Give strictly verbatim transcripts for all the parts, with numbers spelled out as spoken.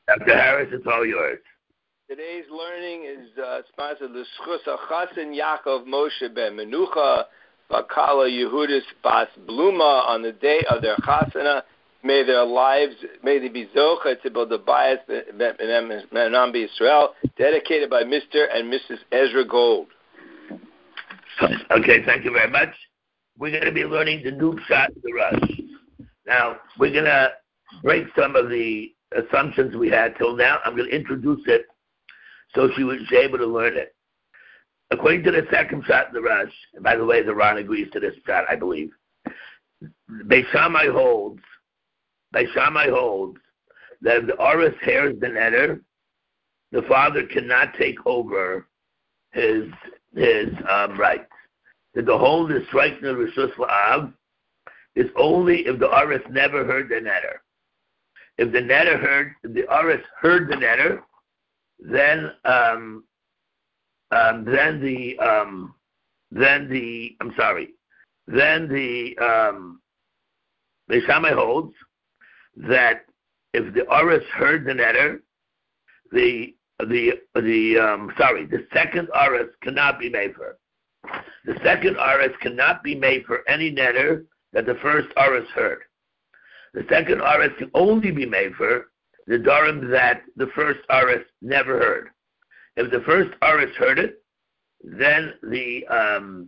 Doctor Harris, it's all yours. Today's learning is uh, sponsored L'Schus HaChasen Yaakov Moshe Ben Menucha Bakala Yehudis Bas Bluma on the day of their chasana. May their lives, may they be zocha to build the bias Menam Israel, dedicated by Mister and Missus Ezra Gold. Okay, thank you very much. We're going to be learning the new shot of the Rush. Now, we're going to break some of the assumptions we had till now. I'm going to introduce it so she was able to learn it. According to the second shot of the Rush, and by the way, the Ron agrees to this shot, I believe. Beis Shammai holds, Beis Shammai holds that if the Oris hairs the netter, the father cannot take over his his um, rights. That the hold is striking the Rishus La'av is only if the Oris never heard the netter. If the netter heard, if the Oris heard the netter, then um, um, then the um, then the I'm sorry, then the um, Beis Shammai holds that if the Oris heard the netter, the the the um, sorry, the second Oris cannot be made for. The second Oris cannot be made for any netter that the first Oris heard. The second Oris can only be made for the Darim that the first Oris never heard. If the first Oris heard it, then the um,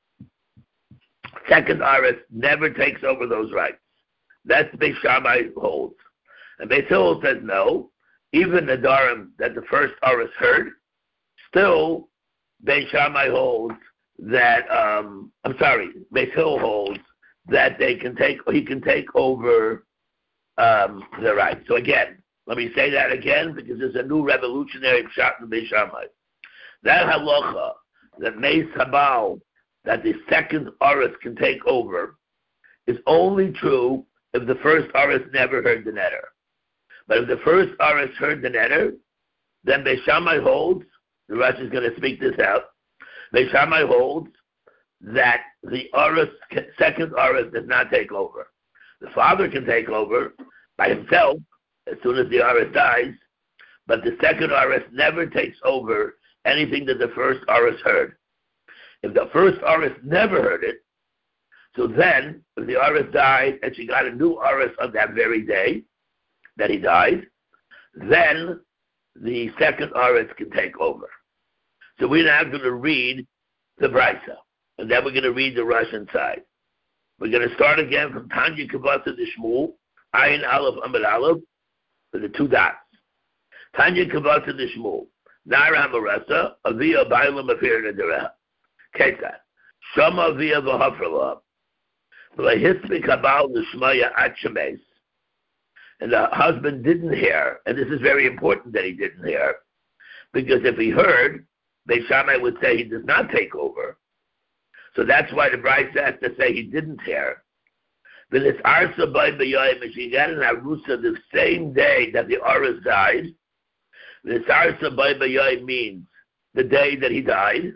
second Oris never takes over those rights. That's Beis Shammai holds. And Beis Hillel says no. Even the Darim that the first Oris heard, still Beis Shammai holds that um, I'm sorry, Beis Hillel holds that they can take he can take over um, the rights. So again, let me say that again because there's a new revolutionary shot in Beis Shammai. That halacha that Meis Habal, that the second Oris can take over, is only true if the first Oris never heard the netter. But if the first Oris heard the netter, then Beis Shammai holds, the Rosh is going to speak this out, Beis Shammai holds that the Oris, second Oris does not take over. The father can take over by himself as soon as the Oris dies, but the second Oris never takes over anything that the first Oris heard. If the first Oris never heard it, so then, if the Oris died and she got a new Oris on that very day that he died, then the second Oris can take over. So we're now going to read the Brisa, and then we're going to read the Russian side. We're going to start again from Tanya Kavata to Shmuel, Ayin Aleph Amid Aleph, with the two dots. Tanya Kavata to Shmuel, Nara Hamarasa, Avia Bailam Afir Nadareha. Ketzat, Shama Avia V'Hafrala, V'Lahismi Kabal L'Shmaya Achames. And the husband didn't hear, and this is very important that he didn't hear, because if he heard, Beis Shammai would say he does not take over. So that's why the Brisa has to say he didn't hear. But it's Arsa by B'Yoyim, and she got in Arusa the same day that the Oris died. This Arsa by B'Yoyim means the day that he died.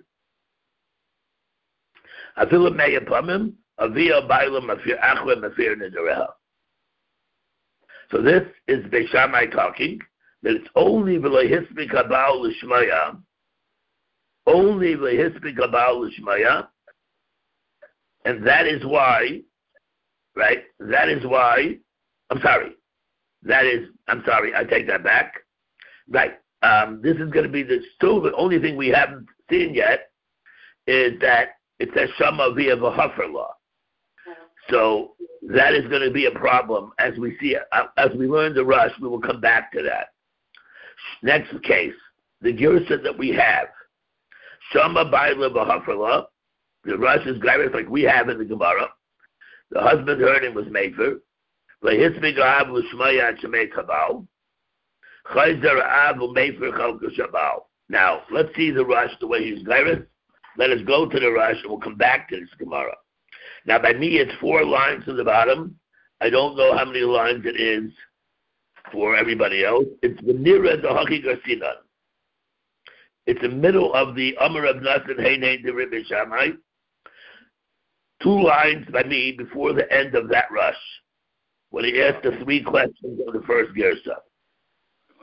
Afilim Meyapamim, Avia Bailam Afir Achwe Mafir Nidareha. So this is Beis Shammai talking, that it's only V'Lehismi Kabal L'Shmaya, only V'Lehismi Kabal L'Shmaya, and that is why, right, that is why, I'm sorry, that is, I'm sorry, I take that back, right, um, this is going to be the, still the only thing we haven't seen yet is that it says Shama via V'Hafer law. So that is going to be a problem as we see it. As we learn the Rush, we will come back to that. Next case, the Girsa that we have, Shama Baila B'Haferla, the Rush is garbage like we have in the Gemara. The husband heard him was Mefer. V'Hismi G'av L'Shmaya Shemei Kabal. Chayzer Av U'Mefer Chalka Shabal. Now, let's see the Rush the way he's garbage. Let us go to the Rush and we'll come back to this Gemara. Now, by me, it's four lines to the bottom. I don't know how many lines it is for everybody else. It's the Nira the Haki Garsinan. It's the middle of the Amar of Nasan Heine de Rebbe Shammai. Two lines by me before the end of that Rush, when he asked the three questions of the first Gersa.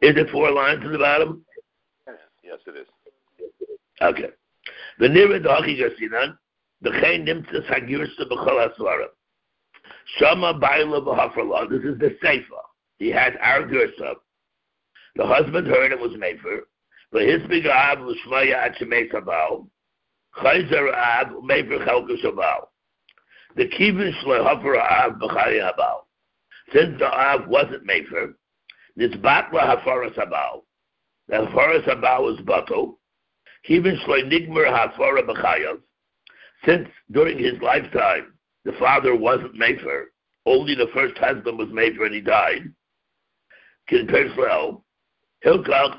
Is it four lines to the bottom? Yes, it is. Okay. The nearer the Hachi Gasinan, the Chain Nimtzas Hagirsa B'chol HaSvarim. Shama Baila B'Hafrala. This is the Seifa. He had our Girsa. The husband heard it was Mefer. But his big Ab was Shmaya at Shemei Sabal. Chayzer Ab Mefer Chelka Shabal. The Kivin Shle Hafra Ab B'chaya Habal. Since the Ab wasn't Mefer, this Batla Hafara Sabal. The Hafara Sabal was Bato. Kivin Shle Nigmer Hafara B'chayav. Since during his lifetime, the father wasn't Mefer, only the first husband was Mefer and he died. Kin Perslel. So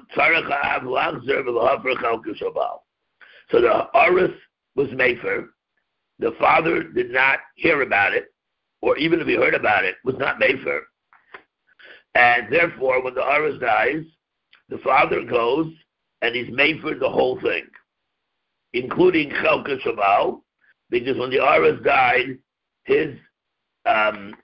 the Aris was Mefer. The father did not hear about it, or even if he heard about it, was not Mefer. And therefore, when the Aris dies, the father goes and he's Mefer the whole thing, including Chelka Shabal, because when the Aris died, his um,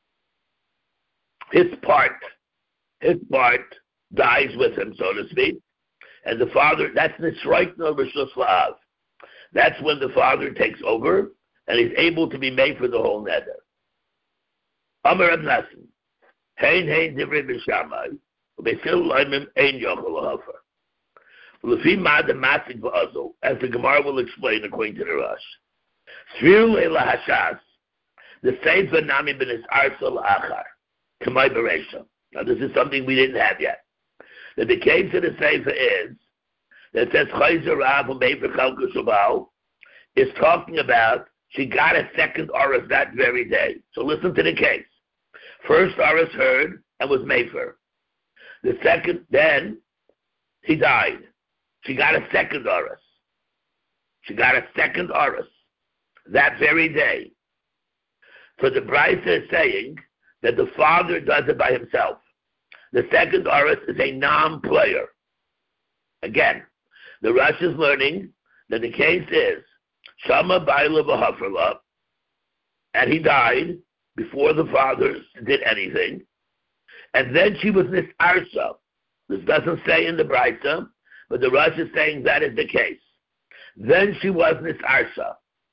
his part, his part dies with him, so to speak. And the father, that's Nisraikna Rishus La'av. That's when the father takes over and he's able to be made for the whole nether. Amar Reb Nassim, Hein Hein Divrei B'Shamai, U'Besil Laimim Ein Yochel L'Hafer. L'Fi Ma'ad Masik V'Azel, as the Gemara will explain according to the Rosh. Sfir Leila Hashas, the Seifa Nami Ben Arsal Achar, Kamai Beresha. Now this is something we didn't have yet. That the case of the Seifa is that says Chayzer Rav Mefer Chelka Shabal is talking about she got a second Aris that very day. So listen to the case. First Aris heard and was Mefer. The second, then he died. She got a second Aris. She got a second Aris that very day. So the Brisa is saying that the father does it by himself. The second Aris is a non-player. Again, the Rosh is learning that the case is Shama Baila B'Hafrala, and he died before the father did anything, and then she was Nisarsa. This doesn't say in the Brisa, but the Rosh is saying that is the case. Then she was Nisarsa.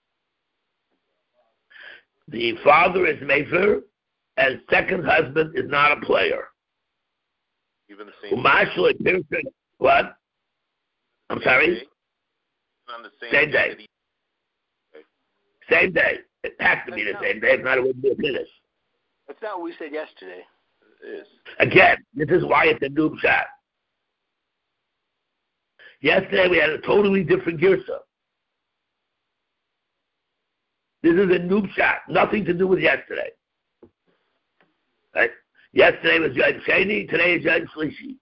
The father is Mefer, and second husband is not a player. Even the same day. What? I'm sorry? On the same, same day. day. Okay. Same day. It has to be the same day. If not, it wouldn't be a finish. That's not what we said yesterday. It is. Again, this is why it's a noob shot. Yesterday we had a totally different girsa. This is a noob shot. Nothing to do with yesterday. Right? Yesterday was Yom Sheni, today is Yom Shlishi.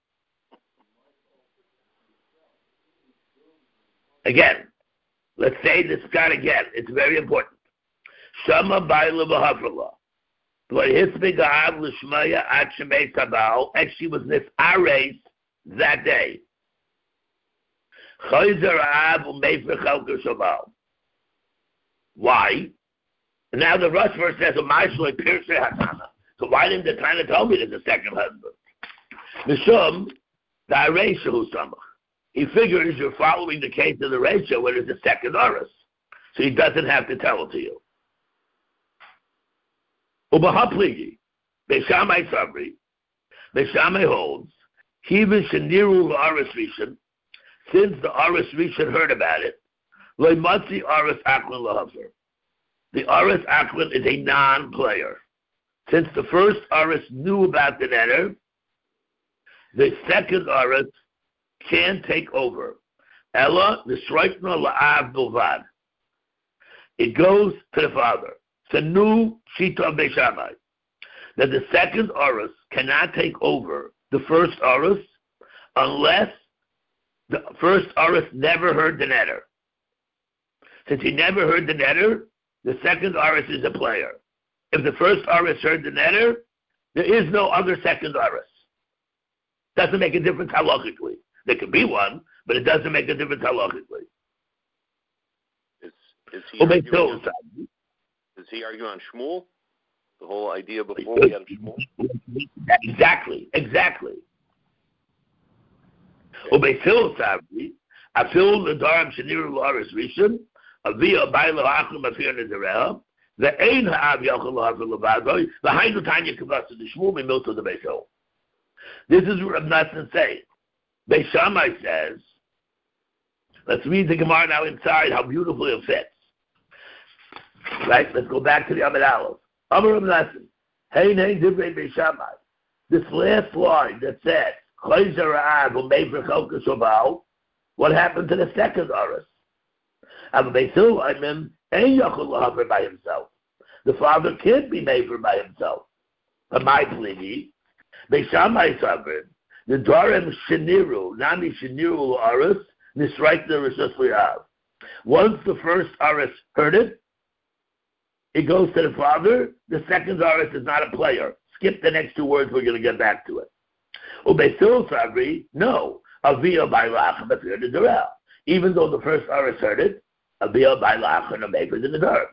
Again, let's say this God again. It's very important. Shama Baila B'Hafrala. V'Hisbega'av L'Shmaya Ad Shemei Sabal. And she was Nisares that day. Chayzer Av U'Mefer Chelka Shabal. Why? Now the Rosh verse says, "Ma'ashloi Pirsei Hatana." So why didn't the Tana tell me there's a second husband? Mishum, the Aresha Husamach. He figures you're following the case of the Resha where there's a second Aris. So he doesn't have to tell it to you. Ubahapligi, Beshamai Sabri, Beshamai holds, Even Shaniru Aris Rishon, since the Aris Rishon heard about it, Leimatzi Aris Aklin Lahafer. The Aris Aklin is a non-player. Since the first Aris knew about the netter, the second Aris can't take over. Ella, the Sreikna La'av Bilvad. It goes to the father. It's a new Shita of Beishamai. That the second Aris cannot take over the first Aris unless the first Aris never heard the netter. Since he never heard the netter, the second Aris is a player. If the first Aris heard the netter, there is no other second Aris. Doesn't make a difference halachically. There could be one, but it doesn't make a difference halachically. Is, is, he arguing on, is he arguing on Shmuel? The whole idea before we had Shmuel? Exactly, exactly. Ubesil Savri, Afil Nadarim Sheniru Laris Rishon, Avia Bailo Achim Afir Nadareha, the Ein Ha'av Yachal Ha'afil Levadoi, the Hainu Tanya Kavasa, the Shmuel Milto the Beisil. This is what Reb Nassan saying. Beis Shammai says, let's read the Gemara now inside, how beautifully it fits. Right? Let's go back to the Amid Aleph. Amar Reb Nassan, Hein Hein Divrei Beis Shammai. This last line that says, Chayzer Ra'av U'mei V'chelka Shabal, what happened to the second Aris? Av Beisil Ayman Ein Yachol L'Haver by himself. The father can't be maver by himself. But my plea, Beis Shammai Savrin, the Darem Sheniru, Nami Sheniru Aris, Nisraik the Rishus Li'av. Once the first Aris heard it, it goes to the father. The second Aris is not a player. Skip the next two words, we're going to get back to it. Ubeisil Savri, no. Avia Bailach Bafir the Durel. Even though the first Aris heard it, Avia Bailach and a maker in the Durel.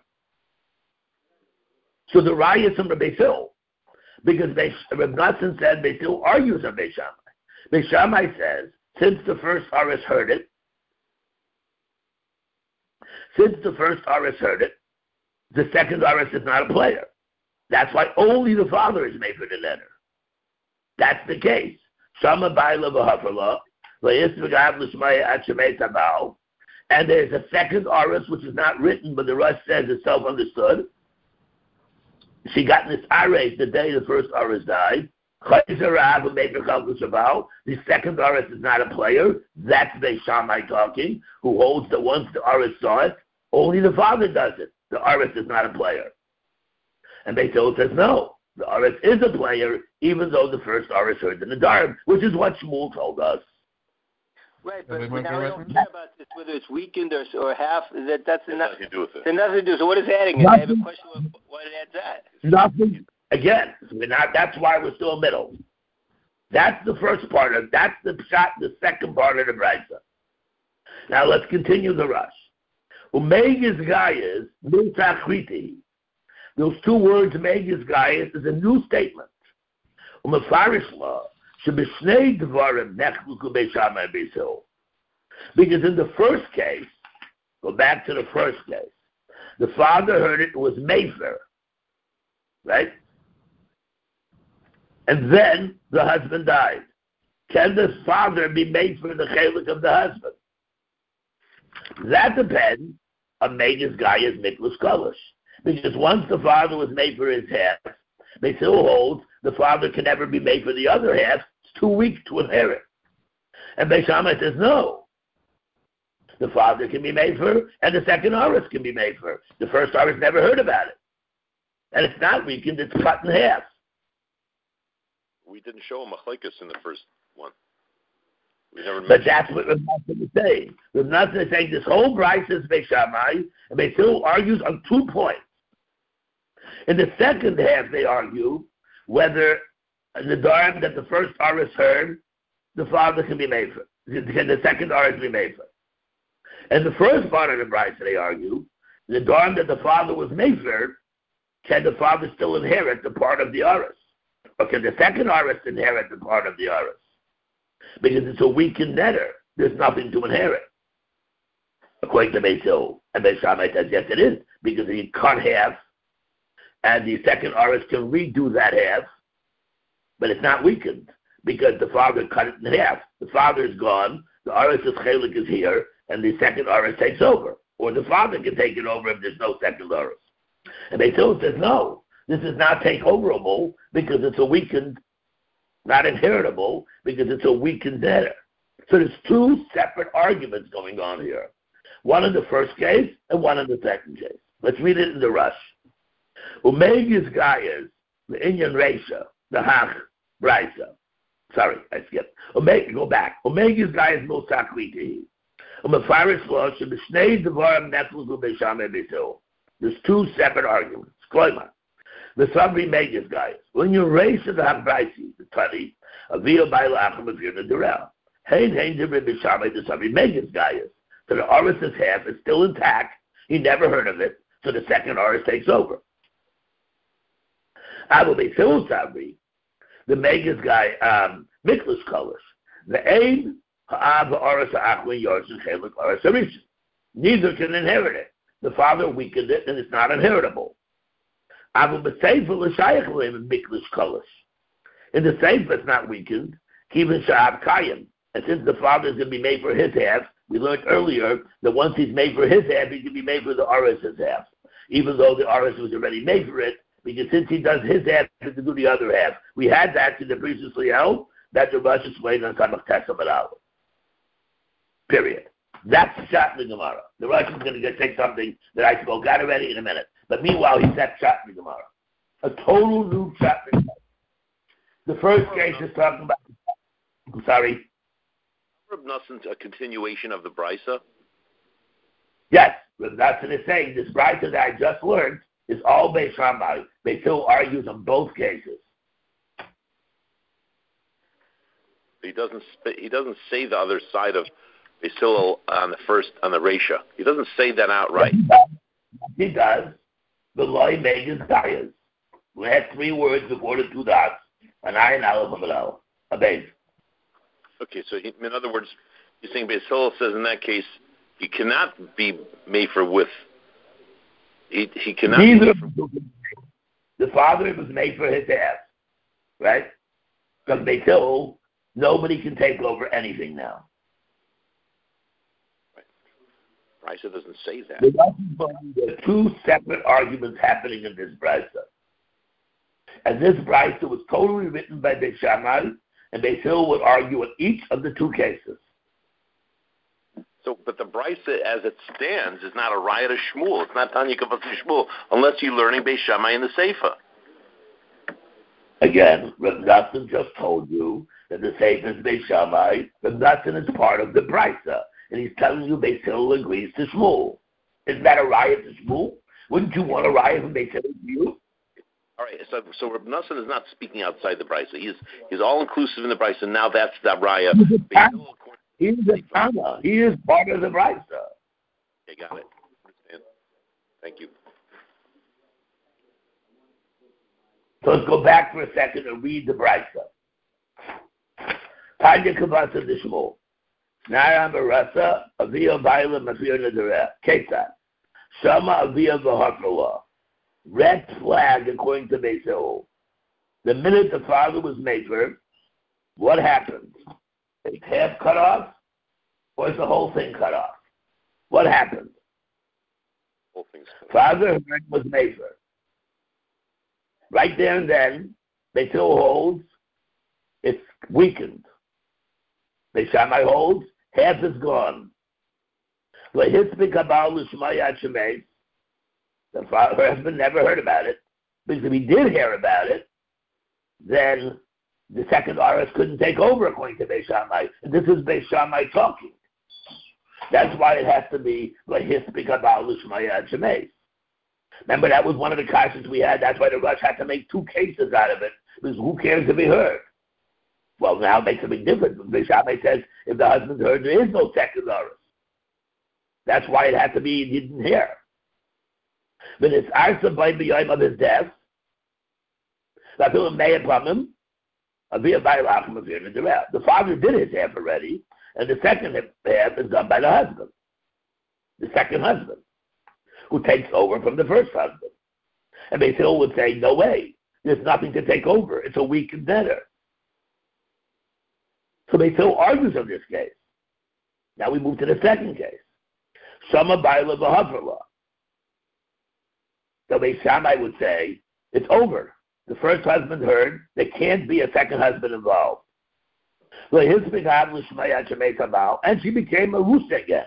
So the Raya is from the Beisil. Because Reb Nassan said Beisil argues on Beis Shammai. Beis Shammai says, since the first Aris heard it, since the first Aris heard it, the second Aris is not a player. That's why only the father is made for the letter. That's the case. Shama Baila V'Hafarla, V'Yisv'Gav L'Shmaya At Shemei Tabal, and there's a second Aris which is not written, but the Rush says it's self-understood. She got this Aris the day the first Aris died. The second Aris is not a player. That's Beis Shammai talking, who holds that once the Aris saw it, only the father does it. The Aris is not a player. And Beis Hillel says no. The Aris is a player, even though the first Aris heard the Nadarim, which is what Shmuel told us. Right, but, but now we don't care about this, whether it's weakened or, or half. That that's nothing to do with it. There's nothing to do. So what is adding? I have a question. What, what it adds that? Nothing. Again, we're not, that's why we're still middle. That's the first part of. That's the shot. The second part of the brisa. Now let's continue the rush. Umeigis gayas miltachriti. Those two words, Umeigis gayas, is a new statement. Umefarish law. Because in the first case, go back to the first case, the father heard it, it was Mefer, right? And then the husband died. Can the father be made for the chelik of the husband? That depends on Megas Gaia's Miklas Kolish. Because once the father was made for his half, they still hold the father can never be made for the other half. It's too weak to inherit. And Beis Shammai says no. The father can be made for, and the second Aris can be made for. The first Aris never heard about it. And it's not weakened, it's cut in half. We didn't show him machlekes in the first one. We never but that's what Rav Nassan is saying. Rav Nassan is saying this whole brisa is Beis Shammai, and Beis Hillel argues on two points. In the second half, they argue whether the Nadarim that the first Aris heard, the father can be made for. Can the second Aris be made for? And the first part of the brisa, they argue, the Nadarim that the father was made for, can the father still inherit the part of the Aris? Or can the second Aris inherit the part of the Aris? Because it's a weakened netter. There's nothing to inherit. According to Beis Hillel. And Beis Shammai says, yes, it is. Because he cut half, and the second Aris can redo that half, but it's not weakened. Because the father cut it in half. The father is gone, the Aris's chelik is here, and the second Aris takes over. Or the father can take it over if there's no second Aris. And Beis Hillel says, no, this is not takeoverable because it's a weakened, not inheritable because it's a weakened debtor. So there's two separate arguments going on here. One in the first case and one in the second case. Let's read it in the rush. Umeigis gayas, the Inyan Reisha, the Hach Brisa. Sorry, I skipped. Umeg, go back. Umeigis gayas mosakriti. Umefarish law should be shnei devarim neflugu beishame beishil. There's two separate arguments. Kloima. The Sabri Megas guys. When you raise to the Habraisi, the Tani, a Via Baila Achim of Yirna Durel. Hein Hein Dibri Bishamai, the Sabri Megas guys. So the Aris's half is still intact. He never heard of it. So the second Aris takes over. Abu Beisil Sabri, the Megas guy, um, Miklas colors. The aim Neither can inherit it. The father weakened it, and it's not inheritable. In the Sefer, it's not weakened. And since the father is going to be made for his half, we learned earlier that once he's made for his half, he can be made for the Aris's half. Even though the Aris was already made for it, because since he does his half, he can do the other half. We had that in the previously held, that the Rosh explained on Samach Tesam and Aleph. Period. That's the shot in the Gemara. The Rosh is going to get, take something that I spoke out already in a minute. But meanwhile, he's that shot in the Gemara. A total new shot in the Gemara. The first case is talking about, I'm sorry. Reb Nosson a continuation of the Brisa? Yes, Reb Nosson is saying this Brisa that I just learned is all Beis Shammai. They still argues on both cases. He doesn't. He doesn't say the other side of Beis Hillel on the first on the Reisha. He doesn't say that outright. He does. The loy megas dayas. Last three words before the two dots. An ayin aleph amalal. A base. Okay, so he, in other words, you're saying Beis Hillel says in that case he cannot be made for with. He he cannot. Neither be for, the father was made for his ass, right? From Beis Hillel, nobody can take over anything now. Right. Brisa doesn't say that. There are two separate arguments happening in this Brisa. And this Brisa was totally written by Beis Shammai, and Beis Hillel would argue in each of the two cases. So, but the Brisa as it stands is not a riot of Shmuel. It's not Tanya Kavas Shmuel, unless you're learning Beis Shammai in the Sefer. Again, Reb Nosson just told you that the Sefer is Beis Shammai. Reb Nosson is part of the Brisa, and he's telling you Beis Hillel agrees to Shmuel. Isn't that a riot to Shmuel? Wouldn't you want a riot from Beis Hillel to you? All right, so so Reb Nosson is not speaking outside the Brisa. He's he's all inclusive in the Brisa. Now that's the riot. He is a Tana. He is part of the Brisa. Okay, got it. Understand. Thank you. So let's go back for a second and read the Brisa. Tanya Kavasa de Shmuel. Nara Marasa, Avia Baila Mafir Nadara. Kesa. Shama Avia Vahafrala. Red flag according to Beis Hillel. The minute the father was made for, what happened? Is half cut off, or is the whole thing cut off? What happened? Whole thing's cut off. Father was made for. Right there and then, Beis Hillel holds it's weakened. Beis Shammai holds half is gone. The father, her husband never heard about it, because if he did hear about it, then the second Aris couldn't take over according to Beis Shammai. And this is Beis Shammai talking. That's why it has to be Remember, that was one of the questions we had. That's why the Rosh had to make two cases out of it, because who cares if he heard? Well, now it makes a big difference. Beis Shammai says if the husband heard, there is no second Aris. That's why it had to be he didn't hear. When it's Arsa by the Yom of his death, the father did his half already, and the second half is done by the husband, the second husband, who takes over from the first husband. And Beis Hillel would say, no way, there's nothing to take over. It's a weakened debtor. So Beis Hillel argues on this case. Now we move to the second case. Shama Baila V'Havrala. So Beis Shammai would say, it's over. The first husband heard, there can't be a second husband involved. So his and she became a Rusa again.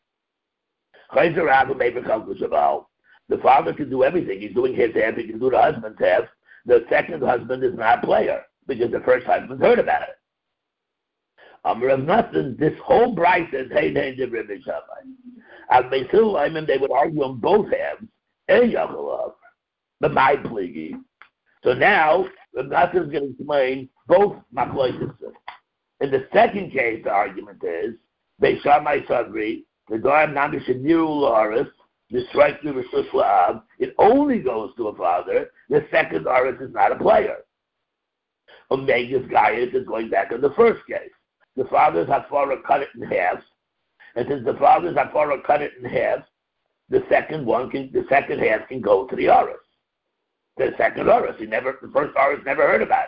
The father can do everything. He's doing his half, he can do the husband's half. The second husband is not a player, because the first husband heard about it. Um, Rav Nosson, this whole Brisa is hey hey de Rabbi Shammai. As Beis Hillel, I mean, they would argue on both halves. And Yaakov, but my pligi. So now Rav Nosson is going to explain both machlokas. In the second case, the argument is Beis Shammai Sadri, the Doram Namish Niru La'aris, the strike the Rishus La'av. It only goes to a father. The second Aris is not a player. Omega's Gaius is going back on the first case. the father's hafara cut it in half, and since the father's hafara cut it in half, the second one can, the second half can go to the Aris. The second Aris, he never, the first Aris never heard about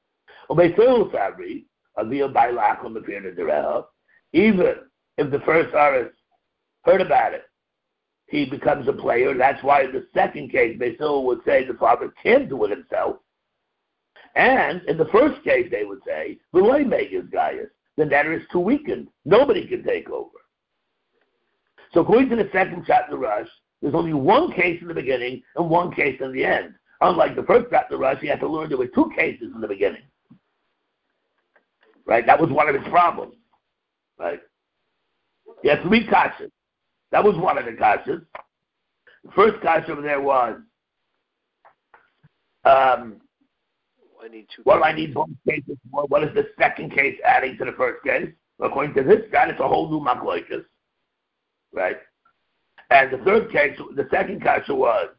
it. Even if the first Aris heard about it, he becomes a player. That's why in the second case, Beisil would say the father can't do it himself. And in the first case, they would say, the way Megas Gaius, the debtor is too weakened. Nobody can take over. So according to the second shot in the rush, there's only one case in the beginning and one case in the end. Unlike the first shot in the rush, he had to learn there were two cases in the beginning. Right? That was one of his problems. Right? He had three kashas. That was one of the kashas. The first kasha over there was, um, I need two well, I need both cases for. What is the second case adding to the first case? According to this guy, it's a whole new machlokes. Right? And the third case, the second kasha was,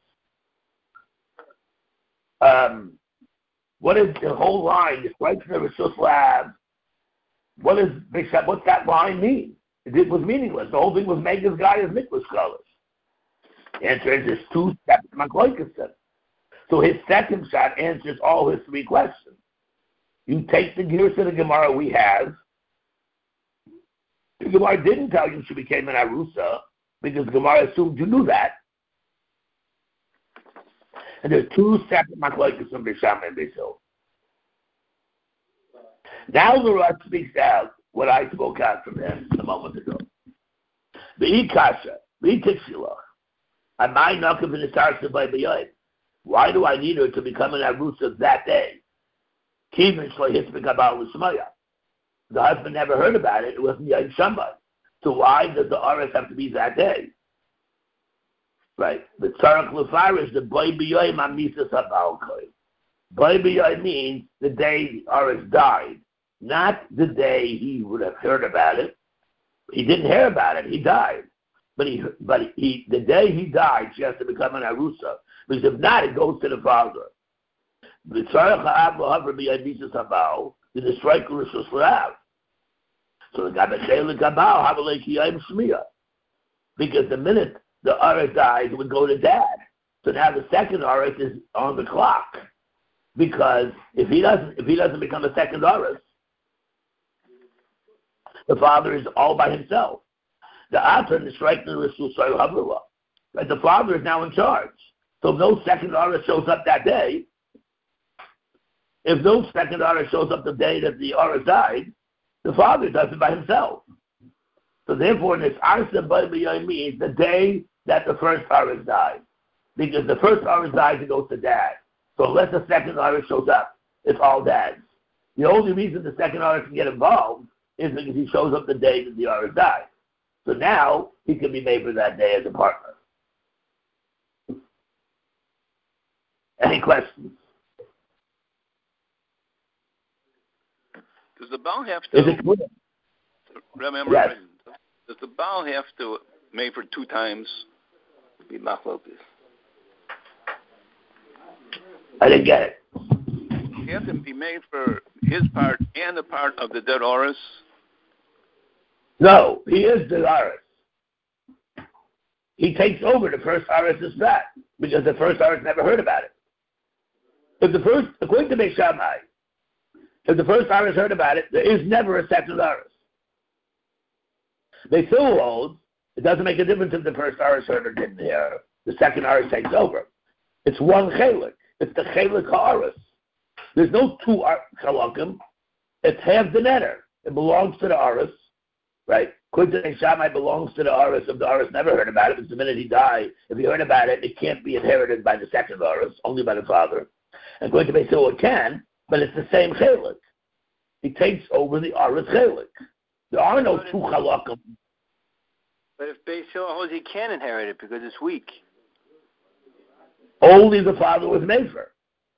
um, what is the whole line? It's right from the Rishus Lab. What is what's that line mean? It was meaningless. The whole thing was made this guy as mikvah scholars. The answer is there's two separate machlokes. So his second shot answers all his three questions. You take the gears of the Gemara we have. The Gemara didn't tell you she became an Arusa because the Gemara assumed you knew that. And there's two separate machlokes from Bisham and Beisil. Now the Rosh speaks out what I spoke out from him a moment ago. The Ikasha, the Tixilach, and my Nakav in the Sarsa by B'yoyim. Why do I need her to become an Arusa that day? Kivin Shlohis B'Kabal L'Shmaya. The husband never heard about it. It wasn't Yom Shabbat. So why does the Aris have to be that day? Right. The Tzarech L'Farish, the Boy B'yoyim Amisas HaBal Koy. Boy B'yoyim means the day the Aris died. Not the day he would have heard about it. He didn't hear about it. He died. But he, but he, the day he died, she has to become an Arusa. Because if not, it goes to the father. The Tzarech Ha'ab L'Havra B'Yadisas HaBal is the striker Rishus L'Av. So the Gabachei L'Kabal Havalei Kiyayim Shmiya. Because the minute the Aris dies, it would go to dad. So now the second Aris is on the clock. Because if he doesn't, if he doesn't become a second Aris, the father is all by himself. The Atan is striking the Rishus L'Av. Right? The father is now in charge. So if no second Aris shows up that day, if no second Aris shows up the day that the Aris died, the father does it by himself. So therefore, in this Arsa B'Yayim means the day that the first Aris died. Because the first Aris dies, it goes to dad. So unless the second Aris shows up, it's all dad's. The only reason the second Aris can get involved is because he shows up the day that the Aris died. So now, he can be made for that day as a partner. Any questions? Does the Baal have to? Is it clear? Remember, yes. Does the Baal have to make for two times? Be machlokes. I didn't get it. He has to be made for his part and the part of the dead Aris. No, he is the Aris. He takes over the first Aris' spot because the first Aris never heard about it. If the first, according to Beis Shammai, if the first Aris heard about it, there is never a second Aris. They still hold, it doesn't make a difference if the first Aris heard or didn't hear. The second Aris takes over. It's one chelik. It's the chelik ha'aris. There's no two chalakim. It's half the netter. It belongs to the Aris, right? According to Beis Shammai, belongs to the Aris. If the Aris never heard about it, it's the minute he died. If he heard about it, it can't be inherited by the second Aris, only by the father. And according to Beis Hillel, it can, but it's the same chelik. He takes over the Aris chelik. There are no two chalakim. But if Beis Hillel holds, he can inherit it because it's weak. Only the father was made for.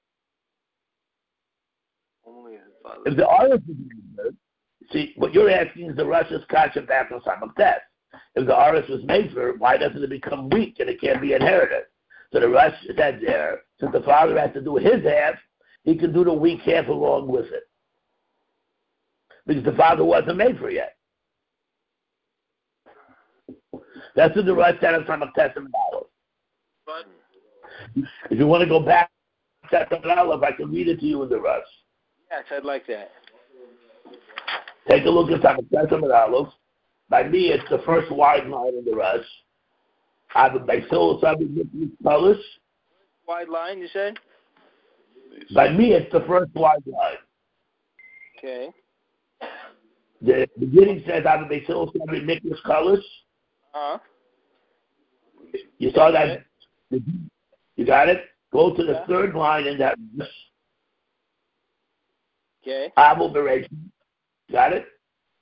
Only the father. If the Aris is made for, see, what you're asking is the Russia's kasha back on Samach test. If the Aris was made for, why doesn't it become weak and it can't be inherited? So the Rush said there, since the father has to do his half, he can do the weak half along with it. because the father wasn't made for yet. That's what the Rush said in Samach Testament Aleph. But if you want to go back to Testament Aleph, I can read it to you in the Rush. Yes, I'd like that. Take a look at Samach Testament Aleph. By me, it's the first wide line in the Rush. I have a Basil Polish. Wide line, you said? By me, it's the first wide line. Okay. The beginning says I have a Basil Nicholas Polish. Uh-huh. You saw that? You got it? Go to the Yeah. third line in that Rush. Okay. Abel Bereishis. Got it?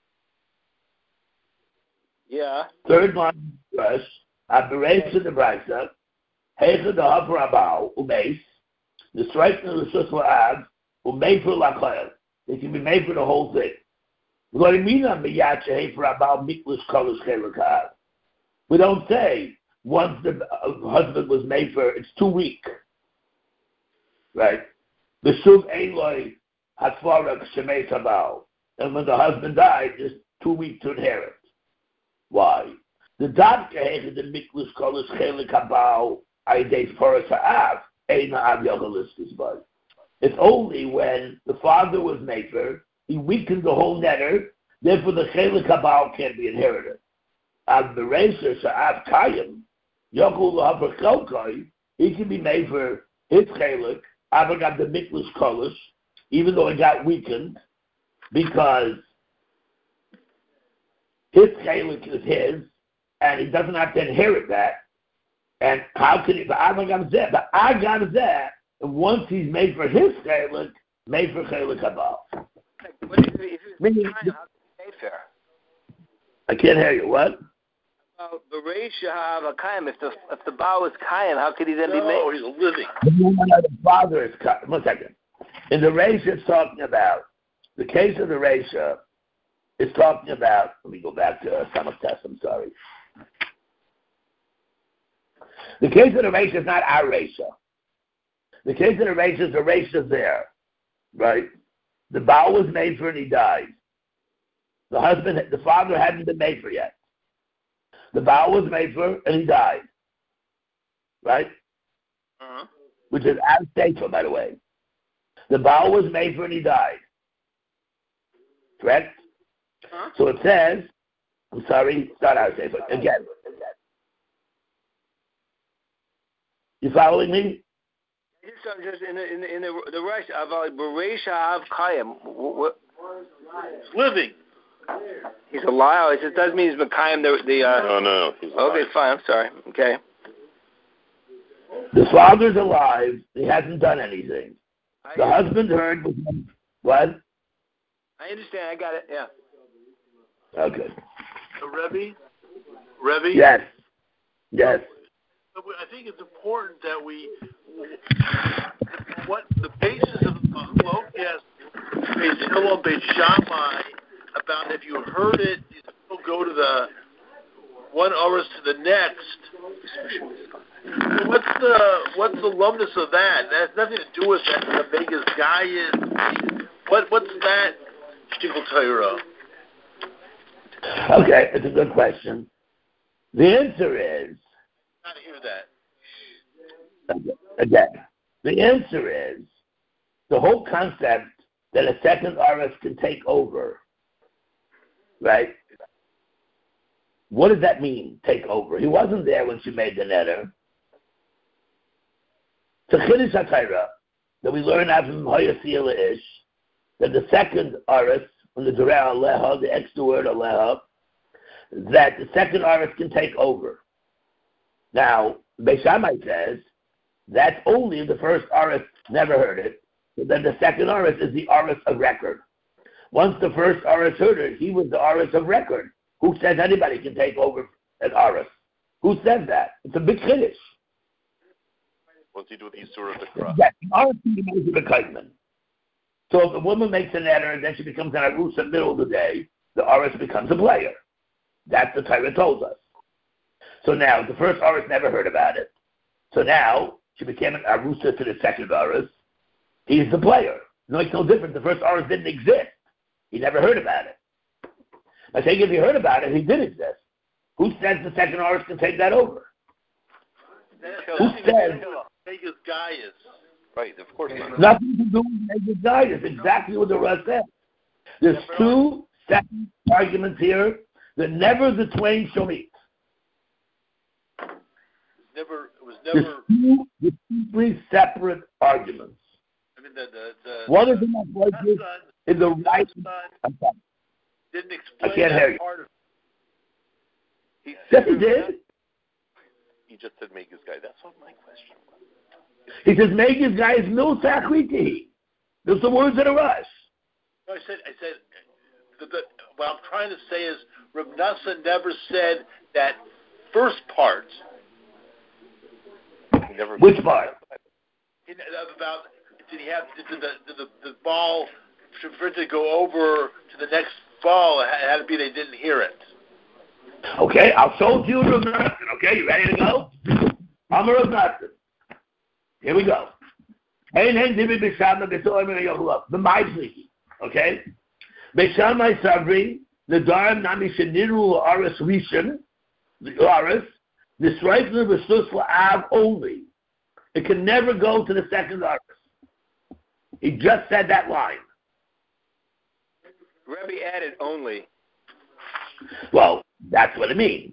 Yeah. Third line Rush. Bereishis in the Brisa. Heicha the Hav Rabal Umeis. The strike of the Shus La'ad Umei for Lachayel. It can be made for the whole thing. We don't say once the husband was made for, it's too weak. Right? The Shuv Eloi Hatfarak Shemei Tabal. And when the husband died, it's too weak to inherit. Why? The Dad Kehech the Miklush Kolish Chelik Habal Aides Porus Ha'av Eina Av Yochaliskus Bud. It's only when the father was made for, he weakened the whole netter, therefore the Chelik Habal can't be inherited. Av Bereishis Ha'av Kayim Yochul L'Haver Chelkoi, he can be made for his Chelik, Avagab the Miklush Kolish, even though it got weakened, because his chelik is his, and he doesn't have to inherit that. And how can he? But I got that. But I got that. And once he's made for his chelik, made for chelik habal. What if, if it's Meaning, time, how can he made fair? I can't hear you. What? About Bereisha have a kaim. If the if the bow is kaim, how could he then no, be made? Oh, he's living. The father is kaim. One second. In the Reisha, it's talking about the case of the Reisha. It's talking about. Let me go back to uh, Samach Test. I'm sorry. The case of the Reisha is not our Reisha. The case of the Reisha is the Reisha there, right? The bow was made for and he died. The husband, the father hadn't been made for yet. The bow was made for and he died, right? Uh-huh. Which is out of state, by the way. The bow was made for and he died. Correct? Huh? So it says, I'm sorry, it's not out of state, but again. You following me? So just in the in the in the, the rush of Bereisha have Kayim. What? Living. He's alive. It just doesn't mean he's Mekayim. The the. Uh, no, no, no. He's alive. Okay, fine. I'm sorry. Okay. The father's alive. He hasn't done anything. The husband heard was what? I understand. I got it. Yeah. Okay. The Rebbe. Rebbe. Yes. Yes. I think it's important that we, what the basis of the Chalokes is Hillel Beit Shammai about if you heard it, you still go to the one hours to the next. What's the what's the loveness of that? That has nothing to do with that. The Vegas guy is what what's that? Shtickle Torah. Okay, it's a good question. The answer is. I hear that. Again, the answer is the whole concept that a second R S can take over, right? What does that mean, take over? He wasn't there when she made the netter. To Chiddush HaTorah, that we learn out from Hoyasila Ish, that the second R S, from the Dureh Aleha, the extra word Aleha, that the second R S can take over. Now, Beit Shammai says that's only if the first R S never heard it. So then the second R S is the R S of record. Once the first R S heard it, he was the R S of record. Who says anybody can take over an R S? Who says that? It's a big chiddush. What's he do with the Yisur of the cross? Yes, the R S can be made to the kaidman. So if a woman makes an error and then she becomes an arus in the middle of the day, the R S becomes a player. That's the Torah told us. So now, the first R S never heard about it. So now, she became an arusa to the second R S. He's the player. It makes no difference. The first R S didn't exist. He never heard about it. I think if he heard about it, he did exist. Who says the second Oris can take that over? Who says Vegas guy is? Right, of course not. Nothing to do with Vegas guy. It's exactly what the Russ said. There's two second arguments here that never the twain shall meet. Never, it was never. There's two distinctly separate arguments. I mean, the the, the one is in my voice in the right. Didn't explain I can't that hear you. part of He yes, he did. He just said make his guy. That's what my question was. He says make his guy is no sakriti. Those are words in a rush. No, I said, I said, the, the, what I'm trying to say is, Reb Nosson never said that first part. He never Which part? He, about did he have did the did the, the ball for it to go over to the next ball? It had to be they didn't hear it. Okay, I'll show it to you, Reb Nosson. Okay, you ready to go? I'm a Reb Nosson. Here we go. Hey, hey, Divi Bishama Gesoim Yochulav. The Maisliki. Okay? Beishamai Savri, the Darim Nami Sheniru Aris Rishon, the Aris, the Striker Besus Av only. It can never go to the second Aris. He just said that line. Rebbe added only. Well, that's what it means.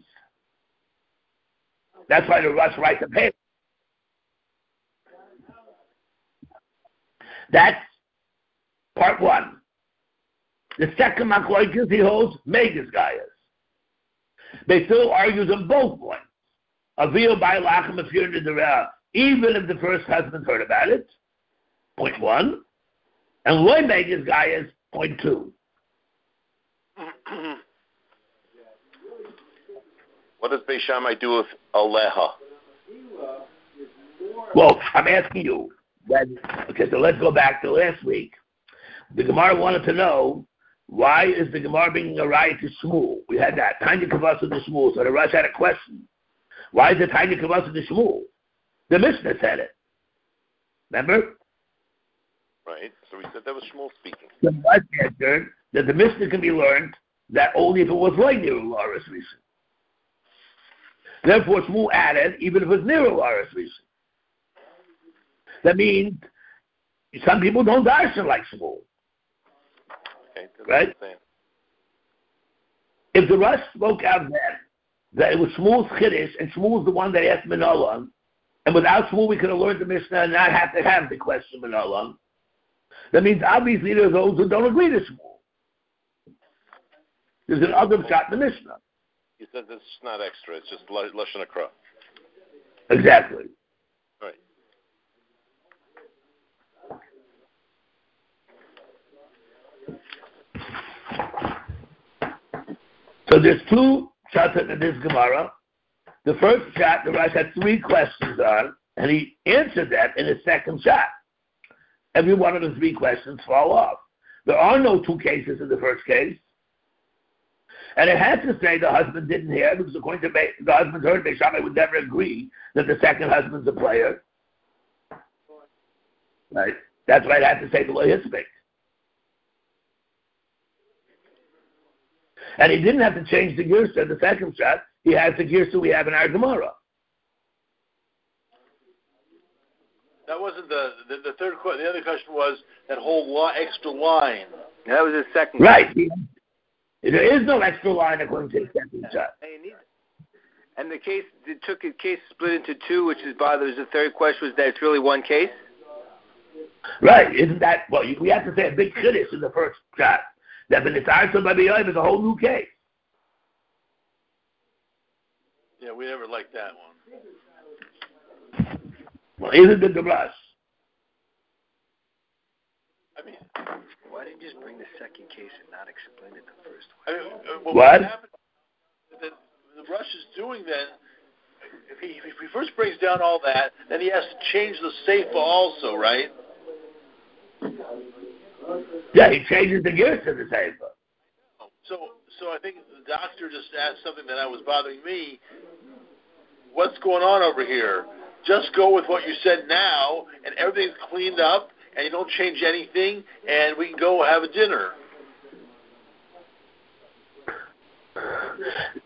That's why the Rush writes a paper. That's part one. The second Machlokes he holds Megas Gaius. They still argues on both points. Avil by Lachem if you're in the even if the first husband heard about it, point one, and Loy Megas Gaius, point two. What does Beis Shammai do with Aleha? Well, I'm asking you. That, okay, so let's go back to last week. The Gemara wanted to know why is the Gemara being a riot to Shmuel? We had that Tanya Kavasa to Shmuel. So the Rush had a question. Why is it Tanya Kavasa to Shmuel? The Mishnah said it. Remember? Right. So we said that was Shmuel speaking. The Rush answered that the Mishnah can be learned that only if it was like near Laris Rishon. Therefore, Shmuel added even if it was near Laris Rishon. That means some people don't darshan like Shmuel. Okay, right? If the Rush spoke out then that it was Shmuel's Chiddush and Shmuel's the one that asked Minolan, and without Shmuel we could have learned the Mishnah and not have to have the question Minolan, that means obviously there are those who don't agree to Shmuel. There's an other shot in the Mishnah. You said this is not extra, it's just Lashon Hakra. Exactly. Right. So there's two shots in this Gemara. The first shot, the Rash had three questions on, and he answered them in his second shot. Every one of the three questions fall off. There are no two cases in the first case. And it had to say the husband didn't hear, because according to Be- the husband heard, Beis Shammai would never agree that the second husband's a player. Right? That's why it had to say the Lo Hispik. And he didn't have to change the Girsa in the second shot. He has the Girsa we have in our Gemara. That wasn't the the, the third question. The other question was that whole li- extra line. That was his second. Right. There is no extra line according to the second shot. And the case, it took a case split into two, which is bothers. The third question was that it's really one case? Right. Isn't that, well, we have to say a big Chiddush in the first shot. That when it's answered by the Yoim is a whole new case. Yeah, we never liked that one. Well, isn't it the Rush? I mean, why didn't you just bring the second case and not explain it the first one? I mean, uh, well, what? What happened? The, the Rush is doing then. If he, if he first brings down all that, then he has to change the Seifa also, right? Yeah, he changes the gears to the Seifa. So, so I think the doctor just asked something that was bothering me. What's going on over here? Just go with what you said now, and everything's cleaned up, and you don't change anything, and we can go have a dinner.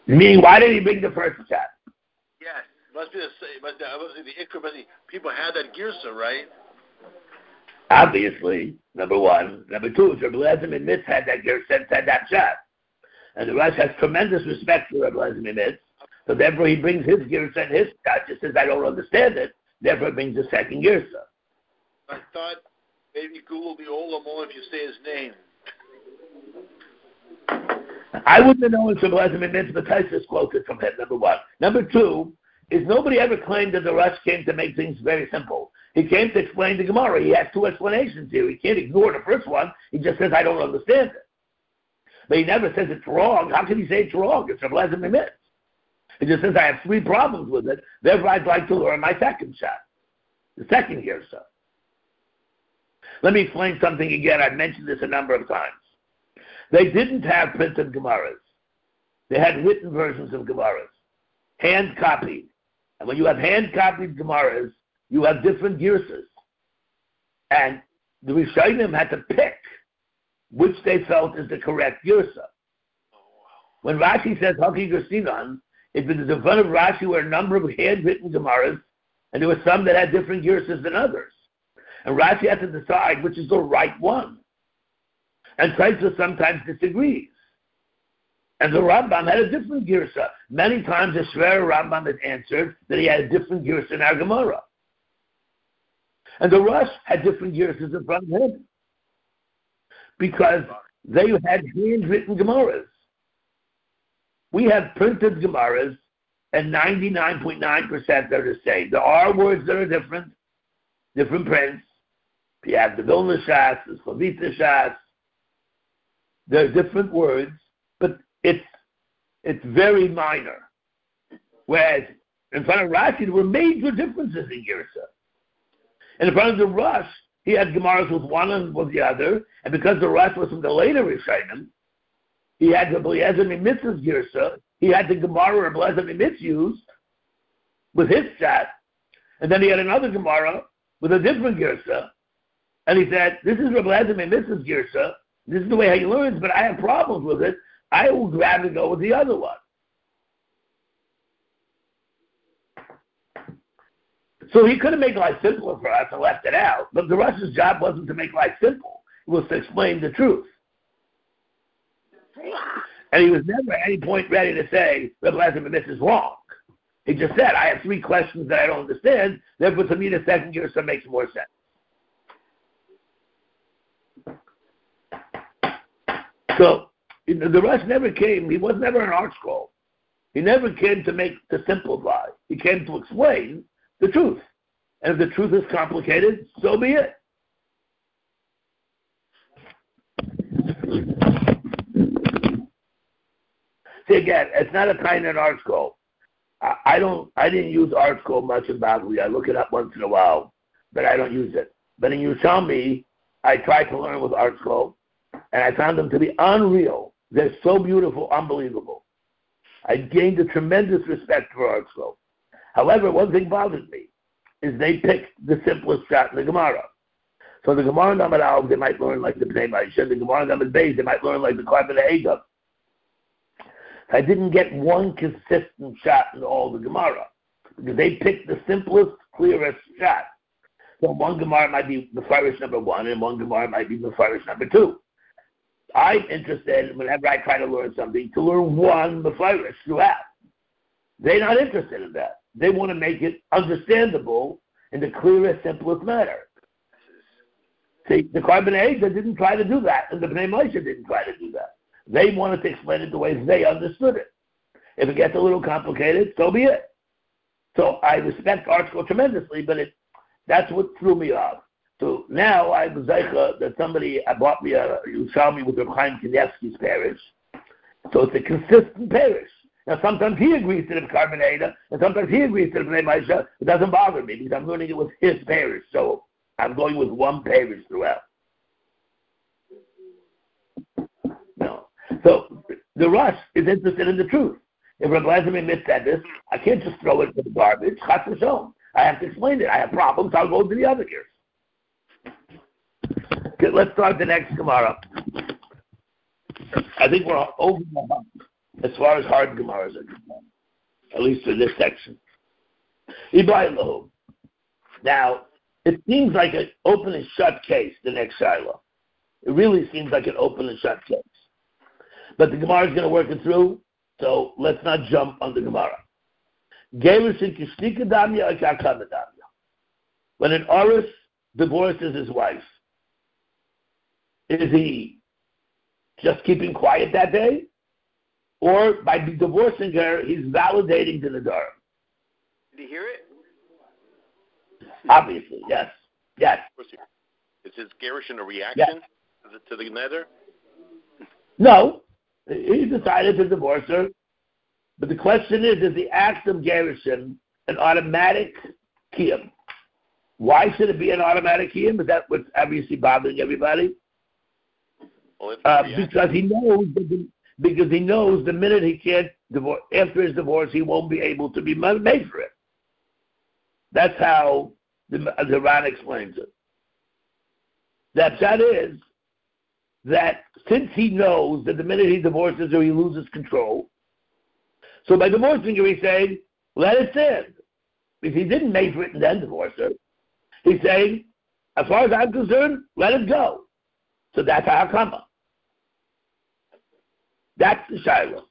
Meaning, why did he bring the first shot? Yes, must be the same. Must, must be the Ikra. Must be, people had that girsa, right? Obviously, number one. Number two, Rabbi Eliezer ben Mitz had that girsa, had that shot. And the Rush has tremendous respect for Rabbi Eliezer ben Mitz. So therefore he brings his girsa and his shot. Just says, I don't understand it. Therefore he brings the second girsa. I thought maybe Google the Olam if you say his name. I wouldn't have known it's Rabbi Eliezer ben Mitz, but Taisus quoted from him, number one. Number two, is nobody ever claimed that the Rush came to make things very simple. He came to explain the Gemara. He has two explanations here. He can't ignore the first one. He just says, I don't understand it. But he never says it's wrong. How can he say it's wrong? It's Rabbi Eliezer ben Mitz. He just says, I have three problems with it. Therefore, I'd like to learn my second shot. The second girsa. Let me explain something again. I've mentioned this a number of times. They didn't have printed Gemaras. They had written versions of Gemaras, hand-copied. And when you have hand-copied Gemaras, you have different girsas. And the Rishonim had to pick which they felt is the correct girsa. When Rashi says Haki Gersinan, it was in front of Rashi were a number of handwritten Gemaras, and there were some that had different girsas than others. And Rashi had to decide which is the right one. And Taisa sometimes disagrees. And the Rambam had a different girsa. Many times the Shver Rambam has answered that he had a different girsa in our Gemara. And the Rush had different girsas in front of him. Because they had handwritten Gemaras. We have printed Gemaras, and ninety-nine point nine percent are the same. There are words that are different, different prints. You have the Vilna Shas, the Slavita Shas. There are different words, but it's it's very minor. Whereas in front of Rashi, there were major differences in Girsa. And in front of the Rush, he had Gemaras with one and with the other, and because the Rush was from the later Rishonim, he had the Eliezer ben Mitz's Girsa, he had the Gemara of Eliezer ben Mitz used with his shot, and then he had another Gemara with a different Girsa, and he said, this is Rabbi Eliezer ben Mitz's Girsa, this is the way he learns, but I have problems with it. I will rather go with the other one. So he could have made life simpler for us and left it out, but the Rush's job wasn't to make life simple. It was to explain the truth. And he was never at any point ready to say, Rabbi Eliezer ben Mitz is wrong. He just said, I have three questions that I don't understand, therefore to me the second Girsa makes more sense. So, the Rush never came, he was never an art scroll. He never came to make, to simplify. He came to explain the truth. And if the truth is complicated, so be it. See, again, it's not a kind of art scroll. I, I don't, I didn't use art scroll much in Bavli. I look it up once in a while, but I don't use it. But in Yerushalmi, I tried to learn with art scroll, and I found them to be unreal. They're so beautiful, unbelievable. I gained a tremendous respect for art scroll. However, one thing bothers me is they picked the simplest shot in the Gemara. So the Gemara Namad Al, they might learn like the Bnei Maisha. The Gemara Namad Beis, they might learn like the Karban Egam. I didn't get one consistent shot in all the Gemara because they picked the simplest, clearest shot. So one Gemara might be Mefarish number one, and one Gemara might be Mefarish number two. I'm interested, whenever I try to learn something, to learn one Mefarish throughout. They're not interested in that. They want to make it understandable in the clearest, simplest manner. See, the Karban Egam didn't try to do that, and the Bnei Moshe didn't try to do that. They wanted to explain it the way they understood it. If it gets a little complicated, so be it. So I respect art school tremendously, but it, that's what threw me off. So now I was zeicha that somebody bought me a Yerushalmi with Reb Chaim Kanievsky's parish. So it's a consistent parish. Now sometimes he agrees to the Karban Egam, and sometimes he agrees to the Bnei Moshe. It doesn't bother me because I'm learning it with his parish. So I'm going with one parish throughout. No. So the Rush is interested in the truth. If Rabbi Eliezer ben Mitz said this, I can't just throw it in the garbage. Chas v'sholom. I have to explain it. I have problems. I'll go to the other gears. Okay, let's start the next Gemara. I think we're over the hump. as far as hard Gemaras are concerned, at least for this section. Now, it seems like an open and shut case, the next Shiloh. It really seems like an open and shut case. But the Gemara is going to work it through, so let's not jump on the Gemara. When an Oris divorces his wife, is he just keeping quiet that day? Or by divorcing her, he's validating the Nadar? Did he hear it? Obviously, yes. Yes. Is his gerushin a reaction yes. to the, to the nether? No. He decided to divorce her. But the question is, is the act of gerushin an automatic kiyum? Why should it be an automatic kiyum? Is that what's obviously bothering everybody? Well, uh, because he knows the, because he knows the minute he can't divorce, after his divorce, he won't be able to be made for it. That's how the, the Ran explains it. That that is that since he knows that the minute he divorces her, he loses control. So by divorcing her, he's saying, let it stand. Because he didn't make for it and then divorce her. He's saying, as far as I'm concerned, let it go. So that's how come. That's the Shiloh.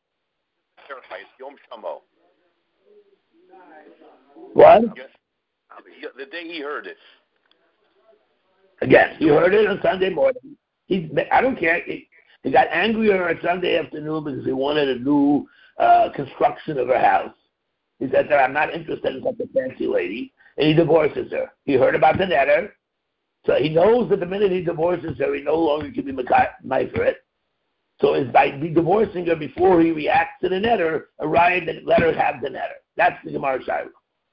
What? The day he heard it. Again, he heard it on Sunday morning. He, I don't care. He, he got angrier on Sunday afternoon because he wanted a new uh, construction of her house. He said that I'm not interested in such a fancy lady, and he divorces her. He heard about the netter, so he knows that the minute he divorces her, he no longer can be made for it. So it's by divorcing her before he reacts to the netter, arrived and let her have the netter. That's the Gemara Shiloh.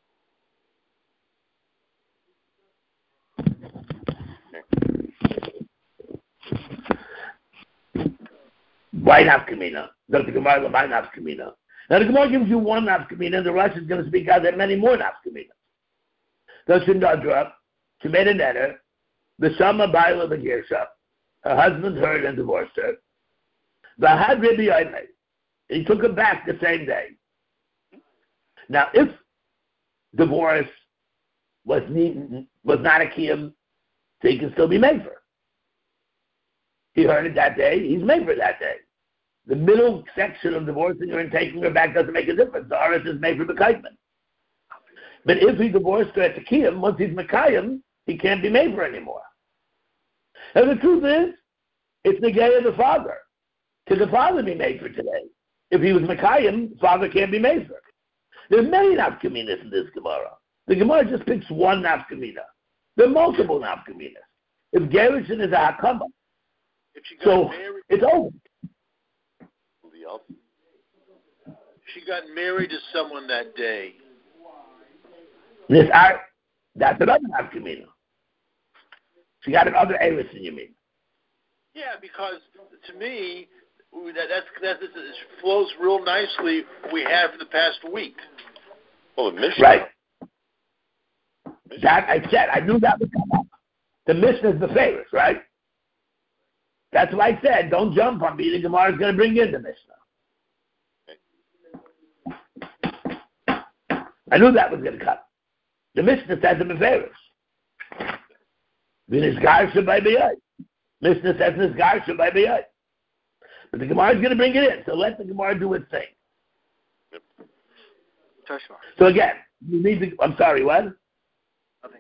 Why nafkamina? Does the Gemara why nafkamina? Now the Gemara gives you one nafkamina, and the Rosh is going to speak out there many more nafkaminas. So Shindadra, she made a netter, the Shama Baila the Gersha, her husband heard and divorced her. The had Rabbi Yoimei, he took her back the same day. Now, if divorce was needed, was not a kiyum, so he can still be made for. He heard it that day, he's made for that day. The middle section of divorcing her and taking her back doesn't make a difference. The Aris is made for Mekayim. But if he divorced her at the kiyum, once he's Mekayim, he can't be made for anymore. And the truth is, it's the gay of the father. Could the father be made for today? If he was Mekayim, the father can't be made for. There's many nafkaminas in this Gemara. The Gemara just picks one nafkamina. There are multiple nafkaminas. If gerushin is a hakama, so married, it's over. She got married to someone that day. This art, that's another nafkamina. She got another eris in you mean? Yeah, because to me, that that's, that this flows real nicely. We have for the past week. Well, the Mishnah. Right. That I said. I knew that would come up. The Mishnah is the favorites, right? That's why I said, don't jump on me. The Gemara is going to bring in the Mishnah. I knew that was going to come. The Mishnah says the favorites. V'nizgar shabay b'yay. Mishnah says nizgar shabay b'yay. But the Gemara is going to bring it in, so let the Gemara do its thing. Yep. So again, you need to, I'm sorry, what? Nothing.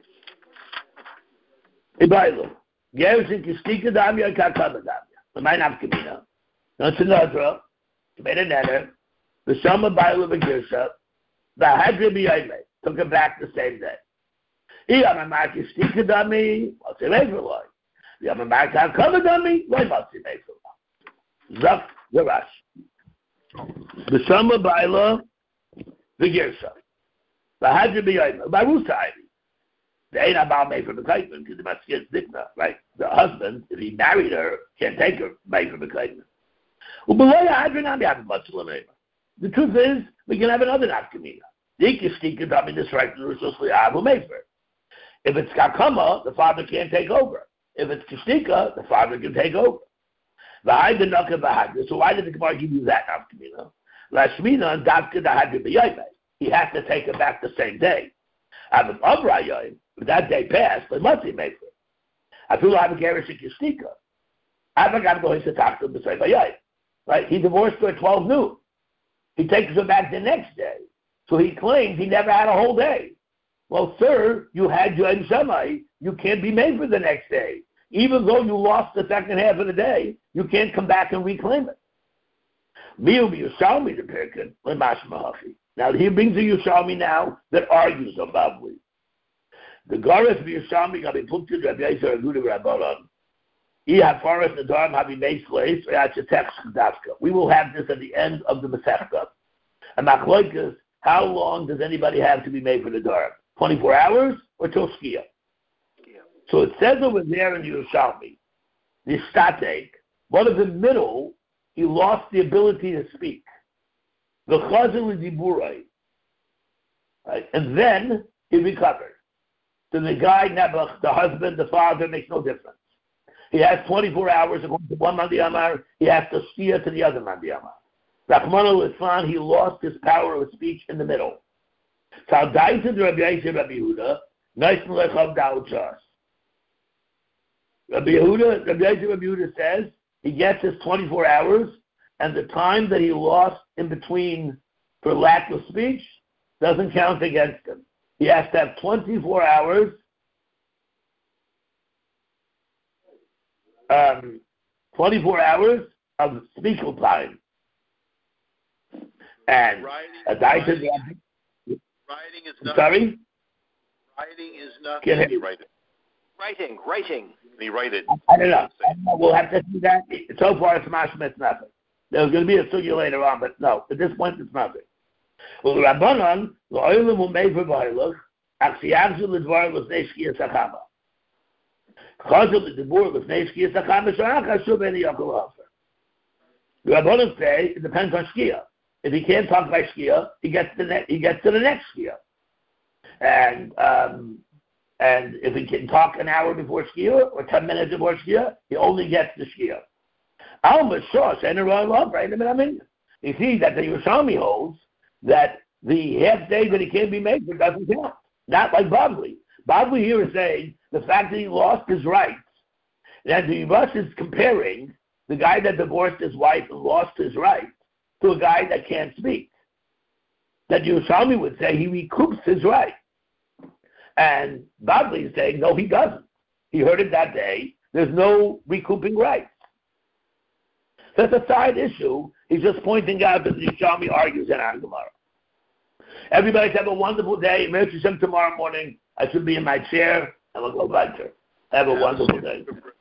Ibailu. Gerushin kistika damya kakaba damya. The mine afkamina. Not another. Made a netter. The Shama Bailu Begirsha. The Hadri B'Yayme. Took it back the same day. Iyamamak kistika dami. What's it made for life? Iyamamak kakaba dami. Why must it made for life? Zak Yarash. The Shama Bailu Begirsha. The Hadri B'Yayme. Barusa They ain't about made from the Kaitman because they must get Zikna, right? The husband, if he married her, can't take her made from the Kaitman. Well, below Hadran, we have much limit. The truth is, we can have another nafkamina. The Ikishtika, I mean, this right to the Rishos who made for it. If it's Kakama, the father can't take over. If it's Kishtika, the father can take over. The Haidanaka Bahadra. So why did the Gemara give you that nafkamina? Lashmina and Davka Dahadri B'Yoyme. He has to take it back the same day. Avim Avrayoyim, if that day passed, but must he make it? I feel I have a Garish Kistika. I'm going to talk to him to say B'Yoyim. Right? He divorced her at twelve noon. He takes her back the next day. So he claims he never had a whole day. Well, sir, you had Yom Shammai. You can't be made for the next day. Even though you lost the second half of the day, you can't come back and reclaim it. Now he brings a Yerushalmi now that argues about it. The Garas of Yerushalmi got to be put to Rabbi Yisrael Aguda Rabbanan. We will have this at the end of the Masechta. And Machloikas, how long does anybody have to be made for the Dharm? twenty-four hours or till Shkia? So it says over there in Yerushalmi, the Statek, one of the middle, he lost the ability to speak. The Chazal is Diburai. Right? And then he recovered. So the guy, Nebuch, the husband, the father, makes no difference. He has twenty-four hours according to one Mandi Amar. He has to steer to the other Mandi Amar. Rahman al-Islan, he lost his power of speech in the middle. So Rabbi Yisrael Rabbi Yehuda, nice Lechav Dauchas. Rabbi Yehuda, Rabbi Yisrael Rabbi Yehuda says he gets his twenty-four hours, and the time that he lost in between for lack of speech doesn't count against him. He has to have twenty-four hours. Um, twenty-four hours of speaking time. And writing, a writing, writing is nothing. Sorry? Writing is nothing. Can He write it. Writing, writing. He write it. I don't know. I don't know. We'll have to see that. So far, it's mashma, it's nothing. There's going to be a sugya later on, but no, at this point, it's nothing. Well, the Rabbanon, the oilim who made for Bailach, aksiyavzu l'dvar l'fnei shkiya sachama. Chazal l'dibur l'fnei shkiya sachama, sh'ach hashuv eni yakul hafer. The Rabbanon say, it depends on shkiya. If he can't talk by shkia, he gets to the ne- he gets to the next shkia, and um, and if he can talk an hour before shkia or ten minutes before shkia, he only gets the shkia. Alma Shos and a love right? I mean, you see that the Yerushalmi holds that the half day that he can't be made for doesn't count. Not like Bavli. Bavli here is saying the fact that he lost his rights. And the Rush is comparing the guy that divorced his wife and lost his rights to a guy that can't speak. That Yerushalmi would say he recoups his right. And Badley is saying, no, he doesn't. He heard it that day. There's no recouping rights. That's a side issue. He's just pointing out that Yerushalmi argues in our Gemara. Everybody have a wonderful day. Merry Hashem tomorrow morning. I should be in my chair and we'll go back there. Have a wonderful day.